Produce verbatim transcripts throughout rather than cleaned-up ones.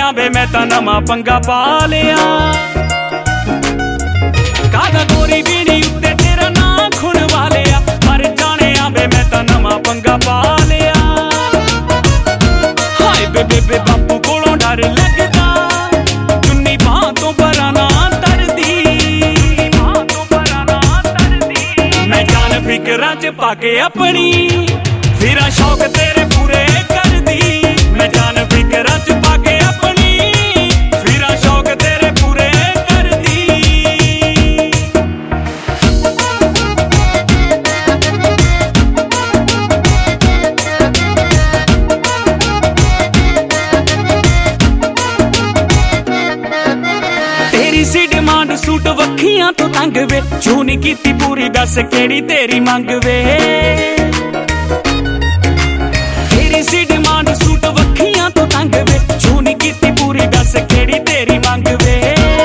जाने वे मैं तां नवां पंगा पा लिया। कागा गोरी बीड़ी उत्ते तेरा नां खुण वालिया, मर जाने वे मैं तां नवां पंगा पा लिया। हाय बे बेबे बापू कोलों डर लगदा, चुन्नी बांह तो परां ना तरदी, मैं जान फिकरां च पाके अपनी फिरां शौक तेरे पूरे करदी। मैं जान फिकरां च पाके अपनी फिरां शौक तेरे पूरे करदी। तेरी सी डिमांड सूट वखियां तो तंग वे, जो नहीं कीती पूरी दस केड़ी तेरी मंग वे। तेरी सी डिमांड सूट वखियां तो तंग वे, जो नहीं कीती पूरी दस केड़ी तेरी मंग वे।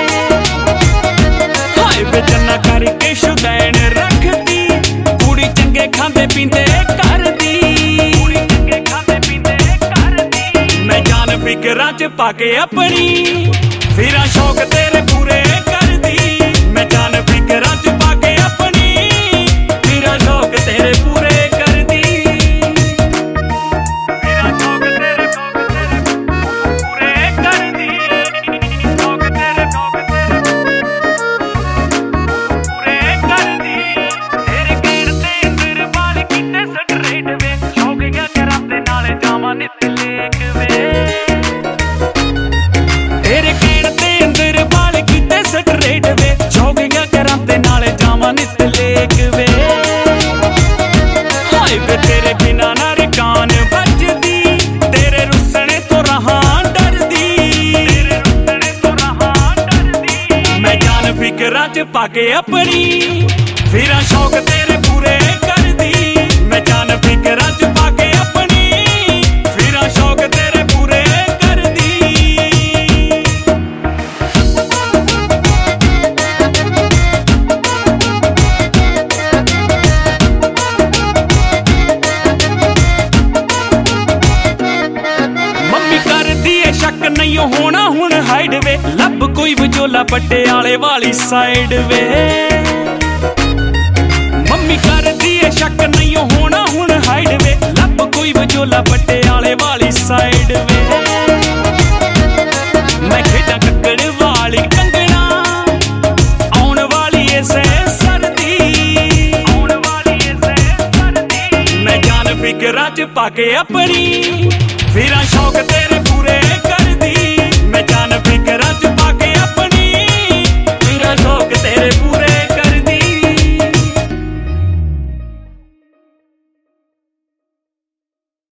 हाय वे चन्ना करके शुदैन रखदी, कुड़ी चंगे खांदे पींदे करदी, कुड़ी चंगे खांदे पींदे करदी। मैं जान फिकरां च पाके अपनी फिरां शौक तेरे पूरे करदी। मैं जान फिकरां च पाके अपनी फिरां शौक तेरे पूरे करदी। फिरां शौक तेरे शौक तेरे पूरे करदी। शौक तेरे शौक तेरे पूरे करदी। तेरे घेर ते अंदर बाल कीते स्ट्रेट वे, शौकिया करां ते नाल जावां नित लेक वे। तेरे घेर ते अंदर बाल कीते स्ट्रेट वे, जॉगिंग करां ते नाल जावां नित लेक वे। हाय वे तेरे बिना ना रिकान बजदी, तेरे रुसने तो रहां डरदी, तेरे रुसने तो रहां डरदी। मैं जान फिकरां च पाके अपनी फिरां शौक तेरे पूरे करदी। मैं जान फिकरां च पाके अपनी फिरां शौक तेरे पूरे करदी। शक नहीं होना हुण हाइड वे, लब कोई विचोला पटियाले वाली साइड वे। मम्मी कर दिए शक नहीं होना हुण हाइड वे, लब कोई विचोला पटियाले वाली साइड वे। मैं खेडां कक्कड़ वाली कंगना, आउण वाली ऐसे सर्दी, आउण वाली ऐसे सर्दी। मैं जान फिकरां च पाके अपनी फिरां शौक तेरे